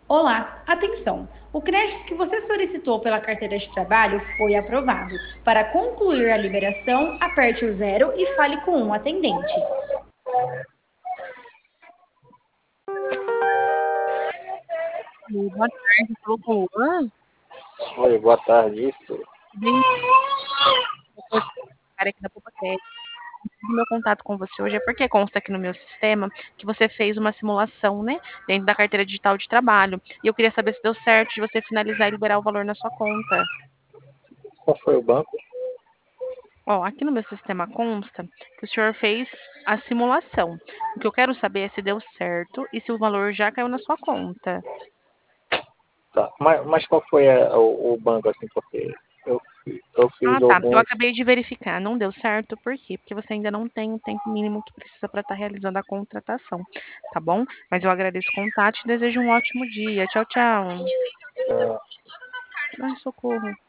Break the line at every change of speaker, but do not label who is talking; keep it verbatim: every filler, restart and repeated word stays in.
Olá, atenção! O crédito que você solicitou pela carteira de trabalho foi aprovado. Para concluir a liberação, aperte o zero e fale com um atendente.
Oi, boa tarde, falou com o Luan?
Oi, boa tarde, isso.
Bem, eu sou cara aqui da Poupa Crédito. O meu contato com você hoje é porque consta aqui no meu sistema que você fez uma simulação, né, dentro da carteira digital de trabalho. E eu queria saber se deu certo de você finalizar e liberar o valor na sua conta.
Qual foi o banco?
Ó, aqui no meu sistema consta que o senhor fez a simulação. O que eu quero saber é se deu certo e se o valor já caiu na sua conta.
Tá. Mas, mas qual foi a- o, o banco, assim, porque eu, fi- eu
Ah,
fiz
tá. Eu
alguns.
acabei de verificar. Não deu certo, por quê? Porque você ainda não tem o tempo mínimo que precisa para estar realizando a contratação, tá bom? Mas eu agradeço o contato e desejo um ótimo dia. Tchau, tchau.
ah,
Ai, socorro.